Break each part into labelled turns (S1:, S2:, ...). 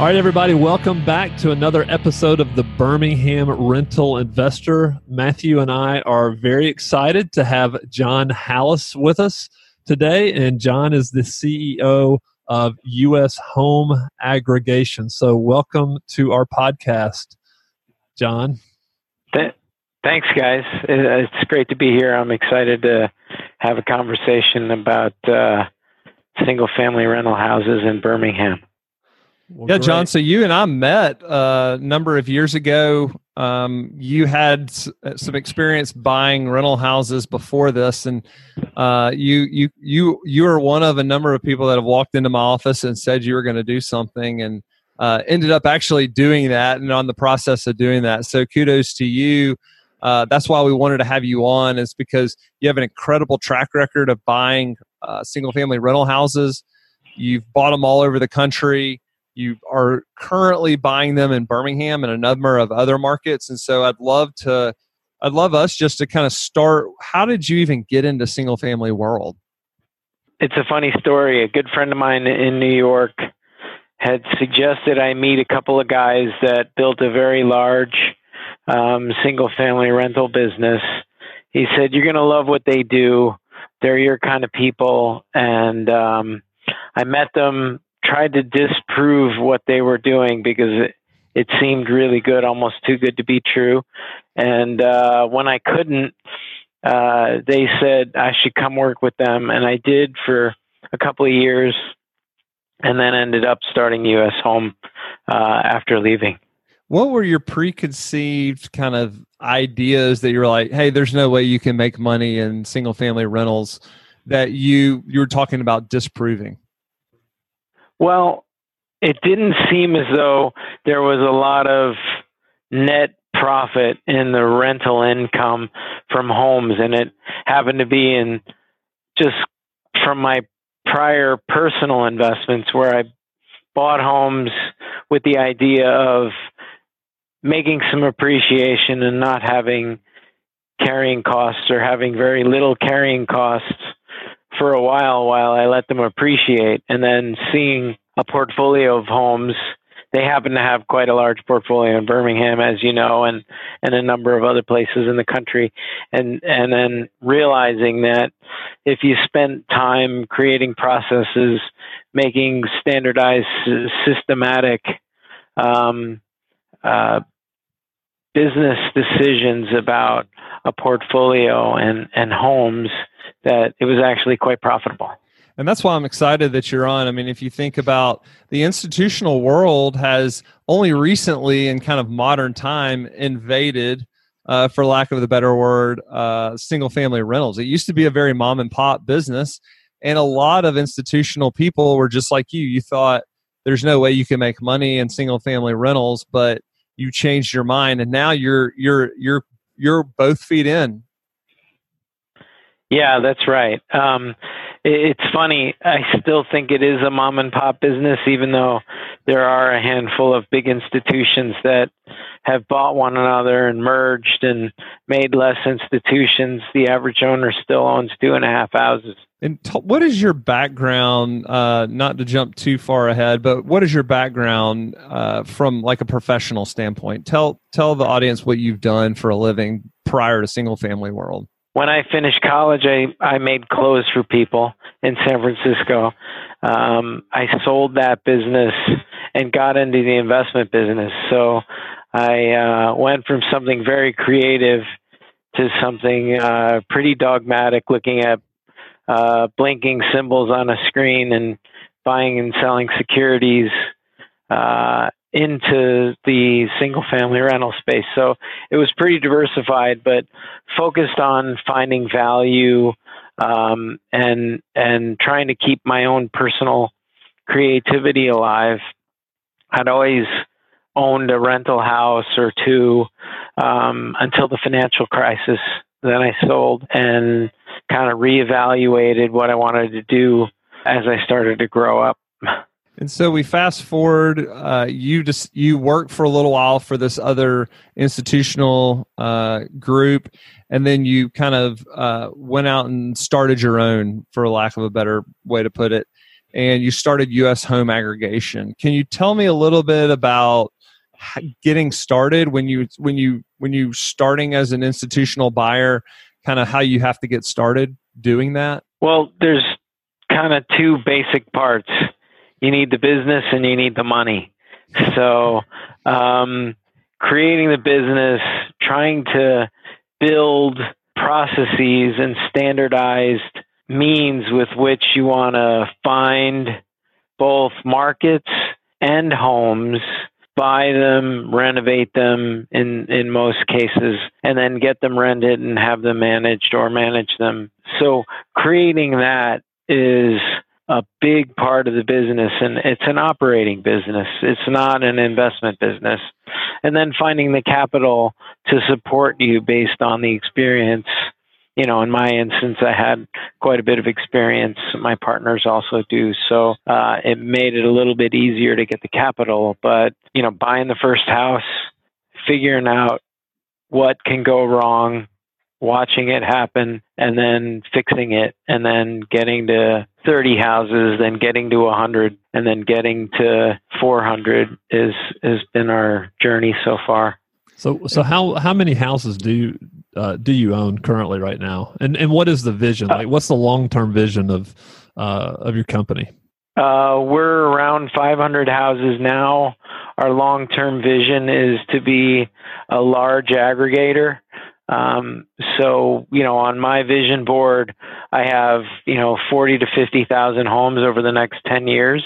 S1: All right, everybody, welcome back to another episode of the Birmingham Rental Investor. Matthew and I are very excited to have John Hallis with us today, and John is the CEO of U.S. Home Aggregation. So welcome to our podcast, John.
S2: Thanks, guys. It's great to be here. I'm excited to have a conversation about single-family rental houses in Birmingham.
S3: Well, yeah, great. John, so you and I met a number of years ago. You had some experience buying rental houses before this, and you are one of a number of people that have walked into my office and said you were going to do something, and ended up actually doing that and on the process of doing that. So kudos to you. That's why we wanted to have you on, is because you have an incredible track record of buying single-family rental houses. You've bought them all over the country. You are currently buying them in Birmingham and a number of other markets. And so I'd love us just to kind of start. How did you even get into single family world?
S2: It's a funny story. A good friend of mine in New York had suggested I meet a couple of guys that built a very large single family rental business. He said, "You're going to love what they do. They're your kind of people." And I met them, tried to disprove what they were doing because it seemed really good, almost too good to be true. And when I couldn't, they said I should come work with them. And I did for a couple of years, and then ended up starting U.S. Home after leaving.
S3: What were your preconceived kind of ideas that you were like, hey, there's no way you can make money in single family rentals, that you were talking about disproving?
S2: Well, it didn't seem as though there was a lot of net profit in the rental income from homes, and it happened to be in just from my prior personal investments where I bought homes with the idea of making some appreciation and not having carrying costs, or having very little carrying costs for a while I let them appreciate, and then seeing a portfolio of homes. They happen to have quite a large portfolio in Birmingham, as you know, and a number of other places in the country. And then realizing that if you spend time creating processes, making standardized, systematic business decisions about a portfolio and homes, that it was actually quite profitable.
S3: And that's why I'm excited that you're on. I mean, if you think about the institutional world has only recently, in kind of modern time, invaded, for lack of the better word, single family rentals. It used to be a very mom and pop business, and a lot of institutional people were just like you. You thought there's no way you can make money in single family rentals, but you changed your mind, and now you're both feet in.
S2: Yeah, that's right. It's funny. I still think it is a mom and pop business, even though there are a handful of big institutions that have bought one another and merged and made less institutions. The average owner still owns 2.5 houses.
S3: And what is your background, not to jump too far ahead, but what is your background from like a professional standpoint? Tell the audience what you've done for a living prior to single family world.
S2: When I finished college, I made clothes for people in San Francisco. I sold that business and got into the investment business. So I went from something very creative to something pretty dogmatic, looking at blinking symbols on a screen and buying and selling securities into the single-family rental space. So it was pretty diversified, but focused on finding value and trying to keep my own personal creativity alive. I'd always owned a rental house or two until the financial crisis. Then I sold and kind of reevaluated what I wanted to do as I started to grow up.
S3: And so we fast forward. You worked for a little while for this other institutional group, and then you kind of went out and started your own, for lack of a better way to put it. and you started U.S. Home Aggregation. Can you tell me a little bit about getting started when you starting as an institutional buyer, kind of how you have to get started doing that?
S2: Well, there's kind of two basic parts. You need the business and you need the money. So, creating the business, trying to build processes and standardized means with which you want to find both markets and homes, buy them, renovate them in most cases, and then get them rented and have them managed or manage them. So creating that is a big part of the business, and it's an operating business. It's not an investment business. And then finding the capital to support you based on the experience. You know, in my instance, I had quite a bit of experience. My partners also do. So it made it a little bit easier to get the capital. But, you know, buying the first house, figuring out what can go wrong, watching it happen, and then fixing it, and then getting to 30 houses, then getting to 100, and then getting to 400 has been our journey so far.
S1: So how many houses do you own currently right now, and what is the vision? Like, what's the long-term vision of your company?
S2: We're around 500 houses now. Our long-term vision is to be a large aggregator. So, you know, on my vision board, I have, 40 to 50,000 homes over the next 10 years.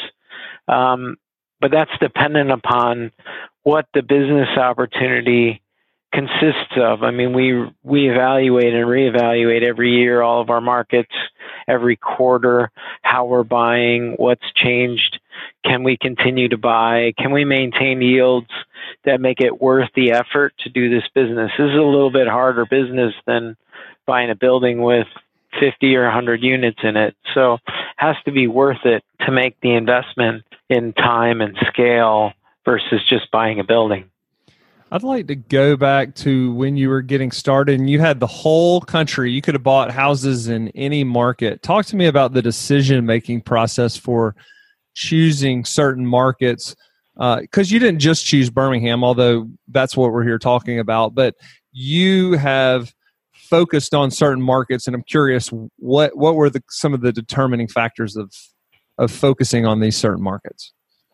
S2: But that's dependent upon what the business opportunity consists of. I mean, we evaluate and reevaluate every year all of our markets, every quarter, how we're buying, what's changed. Can we continue to buy? Can we maintain yields that make it worth the effort to do this business? This is a little bit harder business than buying a building with 50 or 100 units in it. So it has to be worth it to make the investment in time and scale versus just buying a building.
S3: I'd like to go back to when you were getting started and you had the whole country. You could have bought houses in any market. Talk to me about the decision-making process for choosing certain markets, because you didn't just choose Birmingham, although that's what we're here talking about, but you have focused on certain markets, and I'm curious, what were some of the determining factors of focusing on these certain markets?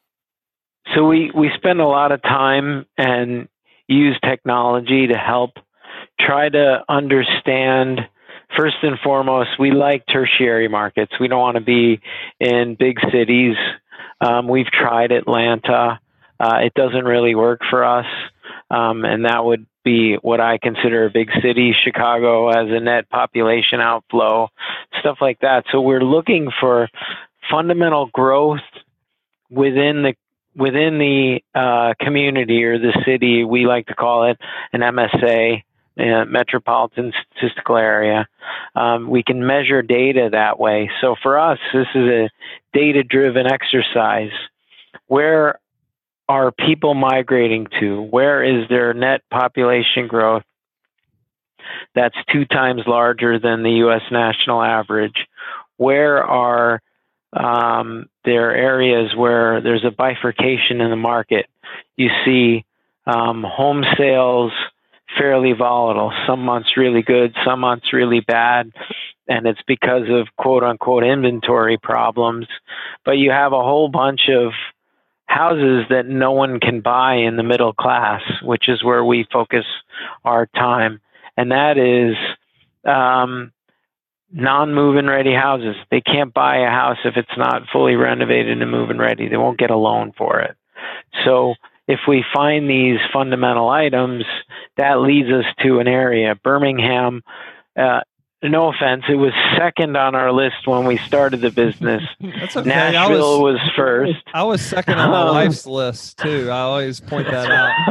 S2: So we spend a lot of time and use technology to help try to understand. First and foremost, we like tertiary markets. We don't want to be in big cities. We've tried Atlanta. It doesn't really work for us. And that would be what I consider a big city. Chicago has a net population outflow, stuff like that. So we're looking for fundamental growth within the community or the city. We like to call it an MSA, Metropolitan Statistical Area. We can measure data that way. So for us, this is a data-driven exercise. Where are people migrating to? Where is their net population growth that's 2 times larger than the U.S. national average? Where are there areas where there's a bifurcation in the market? You see home sales fairly volatile. Some months really good, some months really bad, and it's because of quote-unquote inventory problems. But you have a whole bunch of houses that no one can buy in the middle class, which is where we focus our time. And that is non-move-in ready houses. They can't buy a house if it's not fully renovated and move-in ready. They won't get a loan for it. So if we find these fundamental items, that leads us to an area. Birmingham, no offense, it was second on our list when we started the business.
S3: That's okay.
S2: Nashville was first.
S3: I was second on my wife's list too. I always point that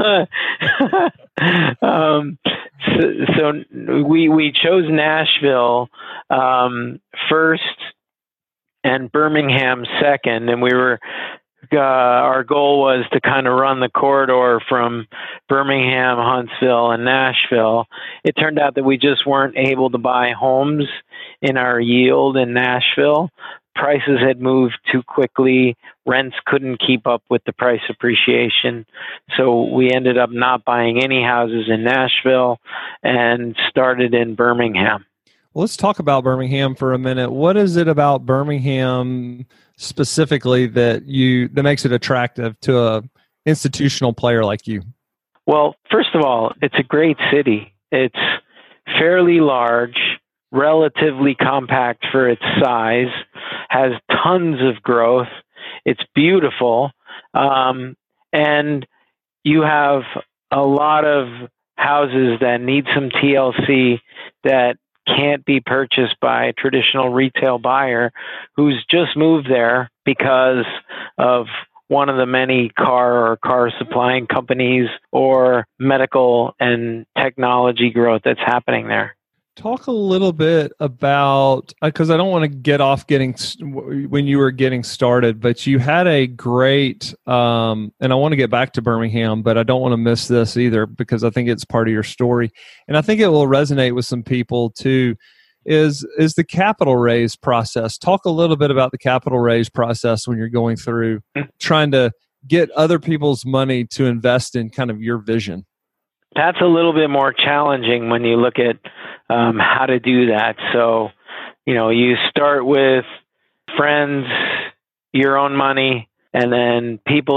S3: out.
S2: So we chose Nashville first and Birmingham second, and we were our goal was to kind of run the corridor from Birmingham, Huntsville, and Nashville. It turned out that we just weren't able to buy homes in our yield in Nashville, prices had moved too quickly. Rents couldn't keep up with the price appreciation. So we ended up not buying any houses in Nashville and started in Birmingham.
S3: Well, let's talk about Birmingham for a minute. What is it about Birmingham specifically that makes it attractive to a institutional player like you?
S2: Well, first of all, it's a great city. It's fairly large, relatively compact for its size, has tons of growth. It's beautiful. And you have a lot of houses that need some TLC that can't be purchased by a traditional retail buyer who's just moved there because of one of the many car supplying companies or medical and technology growth that's happening there.
S3: Talk a little bit about, because I don't want to get off when you were getting started, but you had a great, and I want to get back to Birmingham, but I don't want to miss this either because I think it's part of your story. And I think it will resonate with some people too, is the capital raise process. Talk a little bit about the capital raise process when you're going through trying to get other people's money to invest in kind of your vision.
S2: That's a little bit more challenging when you look at how to do that. So, you start with friends, your own money, and then people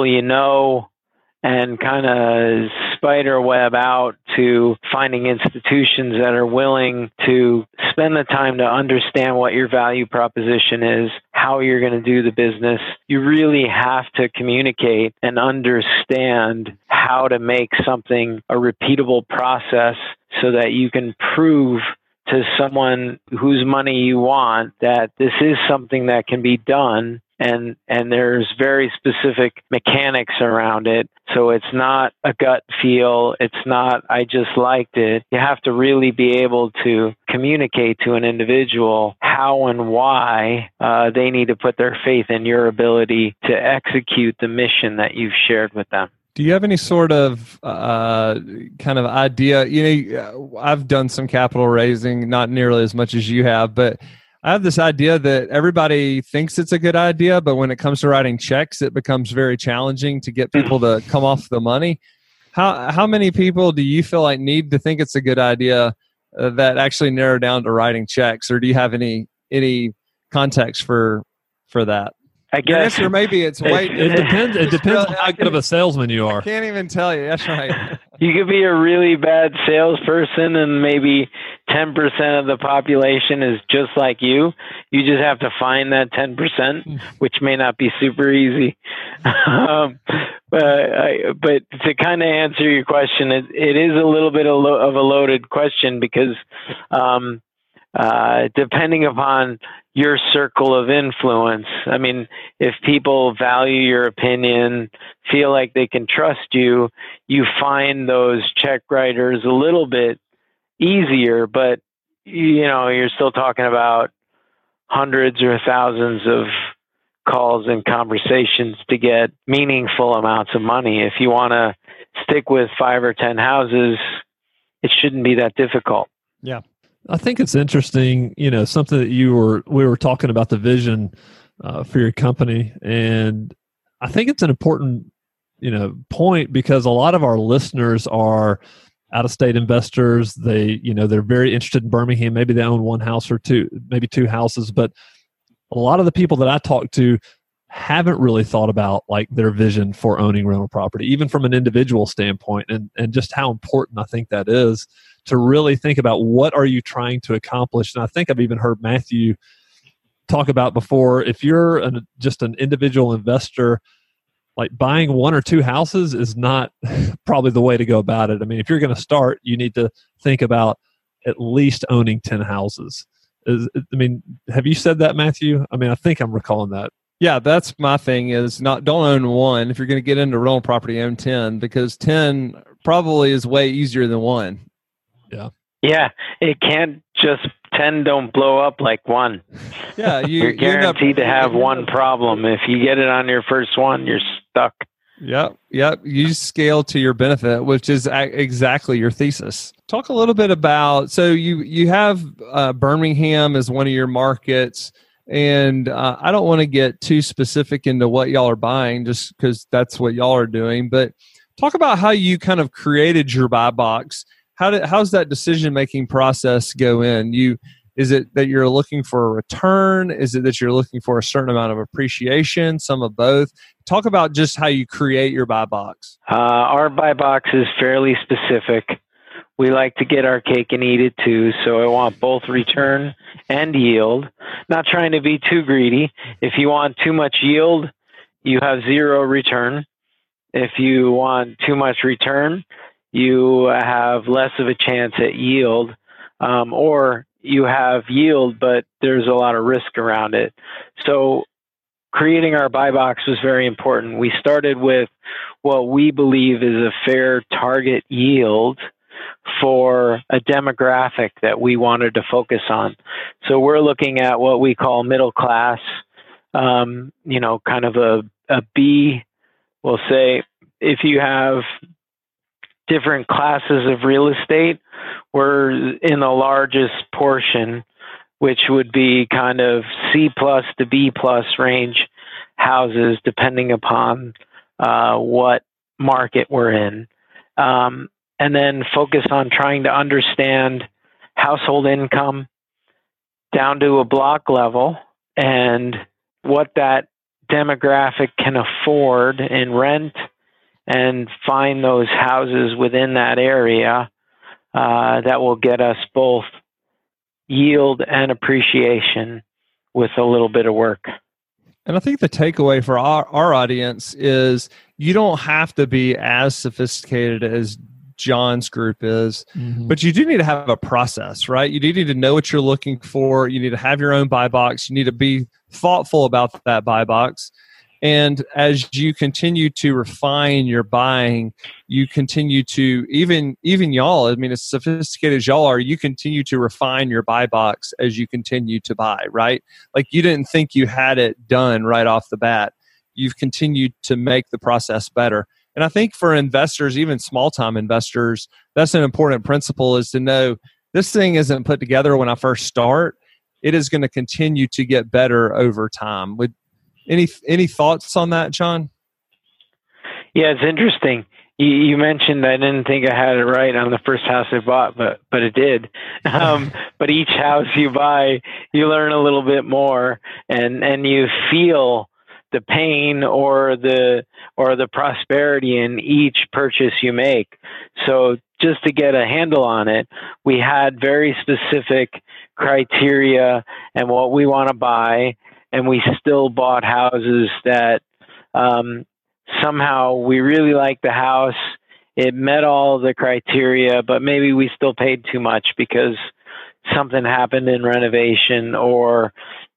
S2: and kind of spider web out to finding institutions that are willing to spend the time to understand what your value proposition is, how you're going to do the business. You really have to communicate and understand how to make something a repeatable process so that you can prove to someone whose money you want that this is something that can be done. And there's very specific mechanics around it. So it's not a gut feel. It's not, I just liked it. You have to really be able to communicate to an individual how and why they need to put their faith in your ability to execute the mission that you've shared with them.
S3: Do you have any sort of kind of idea? I've done some capital raising, not nearly as much as you have, but I have this idea that everybody thinks it's a good idea, but when it comes to writing checks, it becomes very challenging to get people to come off the money. How many people do you feel like need to think it's a good idea that actually narrow down to writing checks, or do you have any context for that?
S2: I guess,
S3: or maybe it's wait.
S1: It depends. It depends on how good of a salesman you are.
S3: I can't even tell you. That's right.
S2: You could be a really bad salesperson, and maybe 10% of the population is just like you. You just have to find that 10%, which may not be super easy. But to kind of answer your question, it is a little bit of a loaded question because depending upon your circle of influence. I mean, if people value your opinion, feel like they can trust you, you find those check writers a little bit easier, but you're still talking about hundreds or thousands of calls and conversations to get meaningful amounts of money. If you want to stick with 5 or 10 houses, it shouldn't be that difficult.
S3: Yeah.
S1: I think it's interesting, something that we were talking about the vision for your company. And I think it's an important, point because a lot of our listeners are out-of-state investors. They're very interested in Birmingham. Maybe they own one house or two, maybe two houses. But a lot of the people that I talk to haven't really thought about like their vision for owning rental property, even from an individual standpoint, and just how important I think that is to really think about what are you trying to accomplish. And I think I've even heard Matthew talk about before, if you're just an individual investor, like buying one or two houses is not probably the way to go about it. I mean, if you're going to start, you need to think about at least owning 10 houses. Have you said that, Matthew? I mean, I think I'm recalling that.
S3: Yeah, that's my thing is don't own one. If you're going to get into rental property, own 10 because 10 probably is way easier than one.
S1: Yeah.
S2: Yeah, it can't just 10 don't blow up like one.
S3: Yeah,
S2: you're guaranteed to have one problem. If you get it on your first one, you're stuck.
S3: Yep. You scale to your benefit, which is exactly your thesis. Talk a little bit about, so you have Birmingham as one of your markets. And I don't want to get too specific into what y'all are buying just because that's what y'all are doing. But talk about how you kind of created your buy box. How's that decision-making process go in? Is it that you're looking for a return? Is it that you're looking for a certain amount of appreciation? Some of both. Talk about just how you create your buy box.
S2: Our buy box is fairly specific. We like to get our cake and eat it too. So I want both return and yield. Not trying to be too greedy. If you want too much yield, you have zero return. If you want too much return, you have less of a chance at yield, or you have yield, but there's a lot of risk around it. So creating our buy box was very important. We started with what we believe is a fair target yield for a demographic that we wanted to focus on. So we're looking at what we call middle class, kind of a B. We'll say if you have different classes of real estate, we're in the largest portion, which would be kind of C plus to B plus range houses, depending upon what market we're in. And then focus on trying to understand household income down to a block level and what that demographic can afford in rent, and find those houses within that area that will get us both yield and appreciation with a little bit of work.
S3: And I think the takeaway for our audience is you don't have to be as sophisticated as John's group is, but you do need to have a process, right? You do need to know what you're looking for. You need to have your own buy box. You need to be thoughtful about that buy box. And as you continue to refine your buying, you continue to, even y'all, I mean, as sophisticated as y'all are, you continue to refine your buy box as you continue to buy, right? Like you didn't think you had it done right off the bat. You've continued to make the process better. And I think for investors, even small-time investors, that's an important principle, is to know this thing isn't put together when I first start. It is going to continue to get better over time. Any thoughts on that, John?
S2: Yeah, it's interesting. You mentioned I didn't think I had it right on the first house I bought, but it did. But each house you buy, you learn a little bit more, and you feel the pain or the prosperity in each purchase you make. So just to get a handle on it, we had very specific criteria and what we want to buy, and we still bought houses that somehow we really liked the house. It met all the criteria, but maybe we still paid too much because something happened in renovation, or,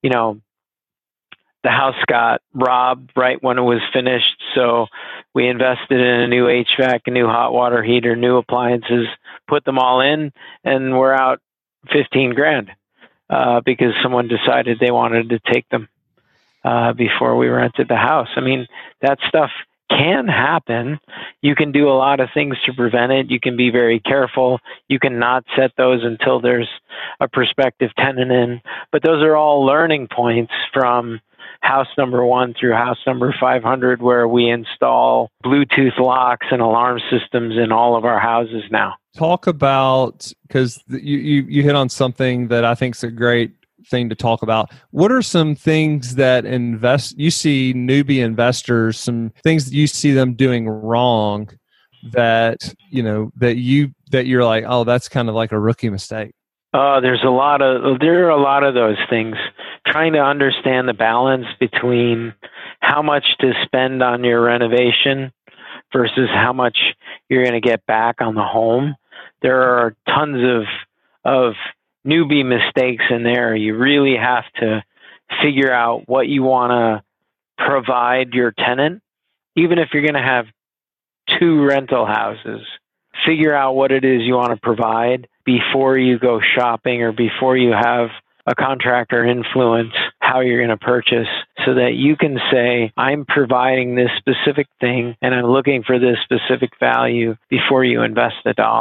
S2: the house got robbed right when it was finished. So we invested in a new HVAC, a new hot water heater, new appliances, put them all in, and we're out $15,000 because someone decided they wanted to take them before we rented the house. I mean, that stuff can happen. You can do a lot of things to prevent it. You can be very careful. You can not set those until there's a prospective tenant in. But those are all learning points from house number 1 through house number 500, where we install Bluetooth locks and alarm systems in all of our houses now.
S3: Talk about, because you hit on something that I think is a great thing to talk about. What are some things that you see newbie investors, some things that you see them doing wrong that you're like, oh, that's kind of like a rookie mistake?
S2: There are a lot of those things. Trying to understand the balance between how much to spend on your renovation versus how much you're going to get back on the home. There are tons of newbie mistakes in there. You really have to figure out what you want to provide your tenant. Even if you're going to have 2 rental houses, figure out what it is you want to provide before you go shopping or before you have a contractor influence how you're going to purchase, so that you can say, I'm providing this specific thing and I'm looking for this specific value before you invest $1.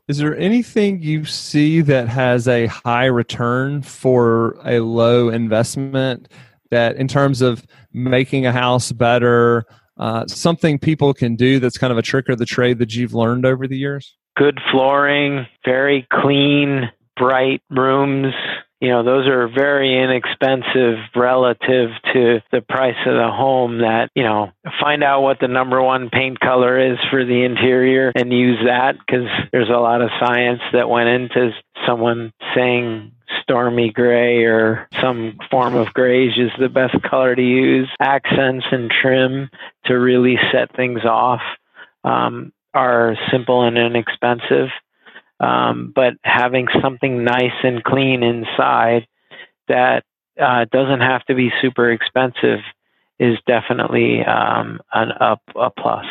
S3: Is there anything you see that has a high return for a low investment, that in terms of making a house better, something people can do that's kind of a trick of the trade that you've learned over the years?
S2: Good flooring, very clean, bright rooms. Those are very inexpensive relative to the price of the home. That, find out what the number one paint color is for the interior and use that, because there's a lot of science that went into someone saying stormy gray or some form of grayish is the best color to use. Accents and trim to really set things off are simple and inexpensive. But having something nice and clean inside that doesn't have to be super expensive is definitely a plus.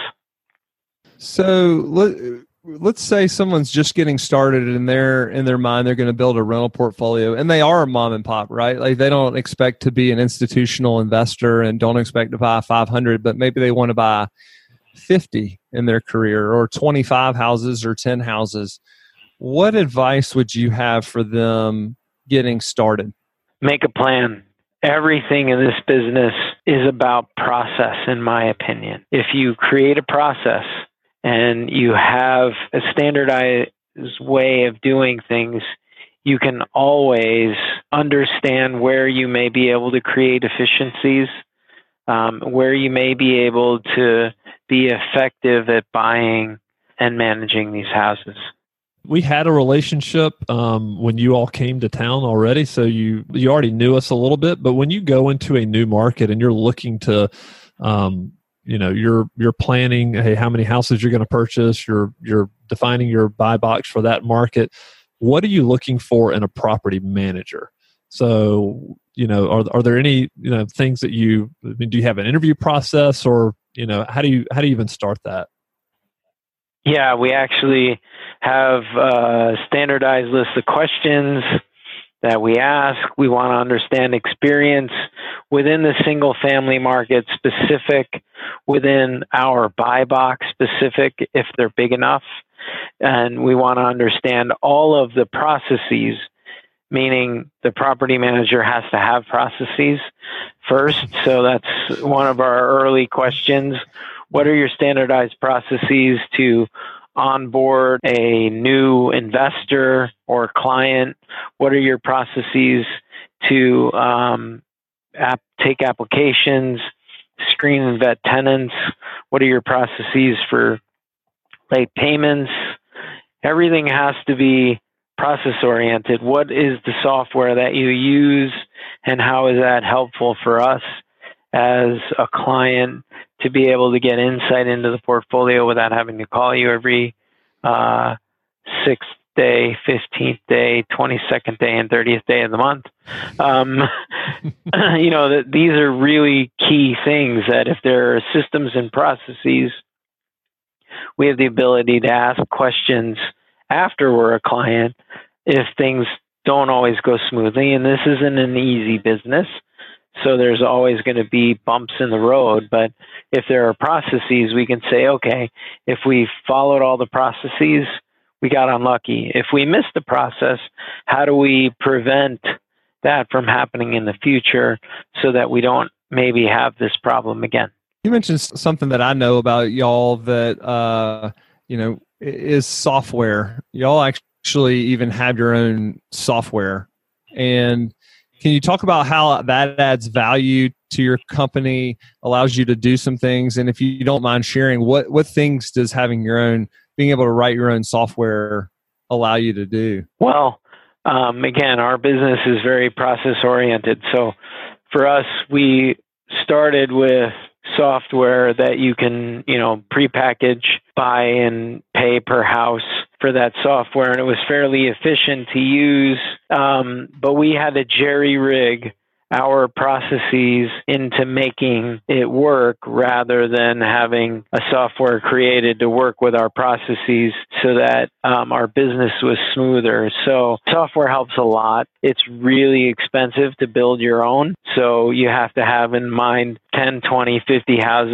S3: So let's say someone's just getting started and in their mind they're going to build a rental portfolio, and they are a mom and pop, right? Like they don't expect to be an institutional investor and don't expect to buy 500, but maybe they want to buy 50 in their career, or 25 houses or 10 houses. What advice would you have for them getting started?
S2: Make a plan. Everything in this business is about process, in my opinion. If you create a process and you have a standardized way of doing things, you can always understand where you may be able to create efficiencies, where you may be able to be effective at buying and managing these houses.
S1: We had a relationship when you all came to town already, so you already knew us a little bit. But when you go into a new market and you're looking to, you're planning, hey, how many houses you're going to purchase, you're defining your buy box for that market. What are you looking for in a property manager? So, are there any things that do you have an interview process, or how do you even start that?
S2: Yeah, we actually have a standardized list of questions that we ask. We want to understand experience within the single family market specific, within our buy box specific, if they're big enough. And we want to understand all of the processes, meaning the property manager has to have processes first. So that's one of our early questions. What are your standardized processes to onboard a new investor or client? What are your processes to take applications, screen and vet tenants? What are your processes for late payments? Everything has to be process oriented. What is the software that you use, and how is that helpful for us as a client to be able to get insight into the portfolio without having to call you every 6th day, 15th day, 22nd day, and 30th day of the month? These are really key things that if there are systems and processes, we have the ability to ask questions after we're a client if things don't always go smoothly. And this isn't an easy business, so there's always going to be bumps in the road. But if there are processes, we can say, okay, if we followed all the processes, we got unlucky. If we missed the process, how do we prevent that from happening in the future so that we don't maybe have this problem again?
S3: You mentioned something that I know about y'all that, is software. Y'all actually even have your own software. And can you talk about how that adds value to your company, allows you to do some things? And if you don't mind sharing, what things does being able to write your own software allow you to do?
S2: Well, again, our business is very process oriented. So for us, we started with software that you can, prepackage, buy and pay per house for that software. And it was fairly efficient to use. But we had to jerry-rig our processes into making it work rather than having a software created to work with our processes so that our business was smoother. So software helps a lot. It's really expensive to build your own. So you have to have in mind 10, 20, 50 houses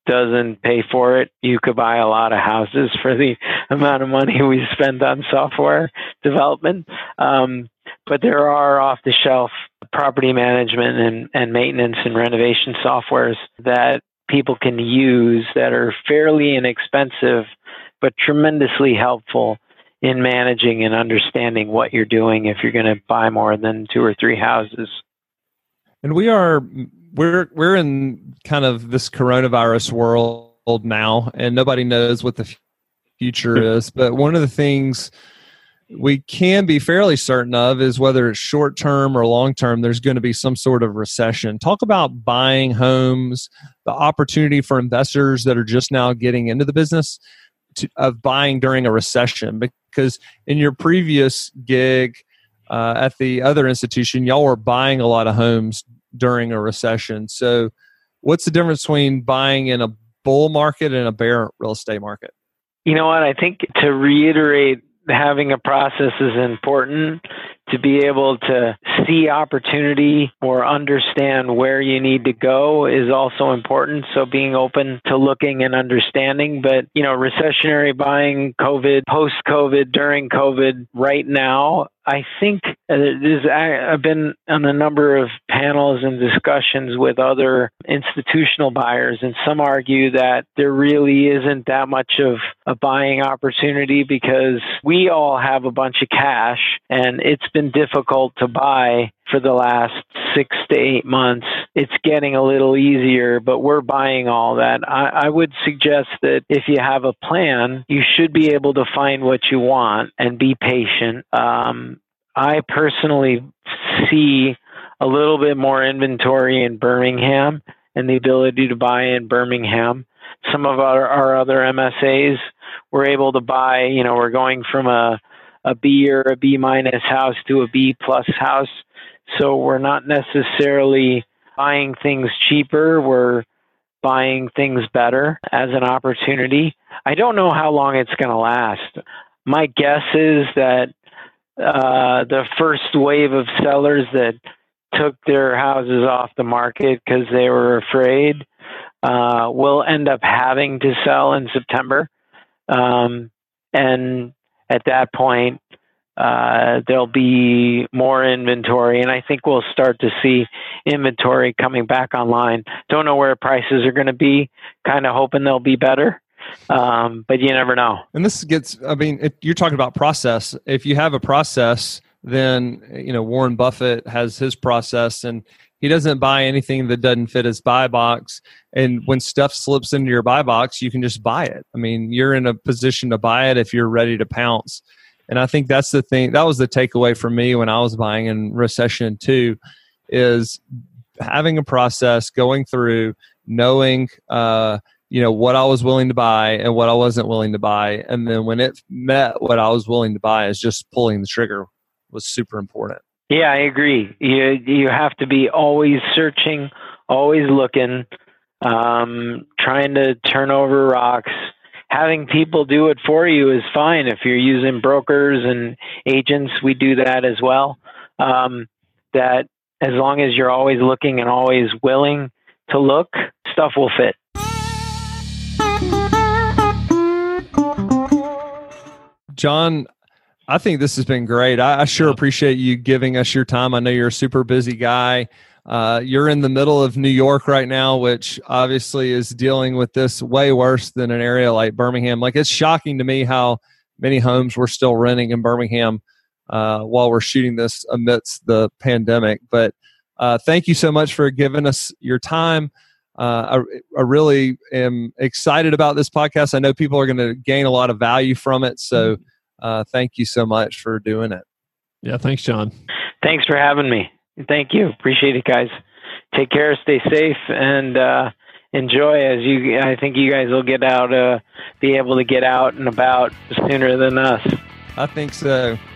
S2: doesn't pay for it. You could buy a lot of houses for the amount of money we spend on software development. But there are off-the-shelf property management and maintenance and renovation softwares that people can use that are fairly inexpensive, but tremendously helpful in managing and understanding what you're doing if you're going to buy more than 2 or 3 houses.
S3: And we're in kind of this coronavirus world now, and nobody knows what the future is. But one of the things we can be fairly certain of is whether it's short term or long term, there's going to be some sort of recession. Talk about buying homes, the opportunity for investors that are just now getting into the business of buying during a recession. Because in your previous gig at the other institution, y'all were buying a lot of homes during a recession. So what's the difference between buying in a bull market and a bear real estate market?
S2: You know what? I think, to reiterate, having a process is important. To be able to see opportunity or understand where you need to go is also important. So being open to looking and understanding. But, recessionary buying, COVID, post-COVID, during COVID, right now, I think I've been on a number of panels and discussions with other institutional buyers, and some argue that there really isn't that much of a buying opportunity because we all have a bunch of cash, and it's been difficult to buy for the last 6 to 8 months. It's getting a little easier, but we're buying all that. I would suggest that if you have a plan, you should be able to find what you want and be patient. I personally see a little bit more inventory in Birmingham and the ability to buy in Birmingham. Some of our other MSAs were able to buy, we're going from a B or a B minus house to a B plus house. So we're not necessarily buying things cheaper. We're buying things better as an opportunity. I don't know how long it's going to last. My guess is that the first wave of sellers that took their houses off the market because they were afraid will end up having to sell in September. And at that point, there'll be more inventory, and I think we'll start to see inventory coming back online. Don't know where prices are going to be, kind of hoping they'll be better. But you never know.
S3: And this gets, you're talking about process. If you have a process, then, Warren Buffett has his process, and he doesn't buy anything that doesn't fit his buy box. And when stuff slips into your buy box, you can just buy it. You're in a position to buy it if you're ready to pounce. And I think that's the thing. That was the takeaway for me when I was buying in recession too, is having a process, going through, knowing, what I was willing to buy and what I wasn't willing to buy. And then when it met what I was willing to buy, is just pulling the trigger was super important.
S2: Yeah, I agree. You have to be always searching, always looking, trying to turn over rocks. Having people do it for you is fine. If you're using brokers and agents, we do that as well. That as long as you're always looking and always willing to look, stuff will fit.
S3: John, I think this has been great. I sure appreciate you giving us your time. I know you're a super busy guy. You're in the middle of New York right now, which obviously is dealing with this way worse than an area like Birmingham. Like, it's shocking to me how many homes we're still renting in Birmingham while we're shooting this amidst the pandemic. But thank you so much for giving us your time. I really am excited about this podcast. I know people are going to gain a lot of value from it. So thank you so much for doing it.
S1: Yeah, thanks, John.
S2: Thanks for having me. Thank you. Appreciate it, guys. Take care, stay safe, and enjoy. I think you guys will get out, be able to get out and about sooner than us.
S3: I think so.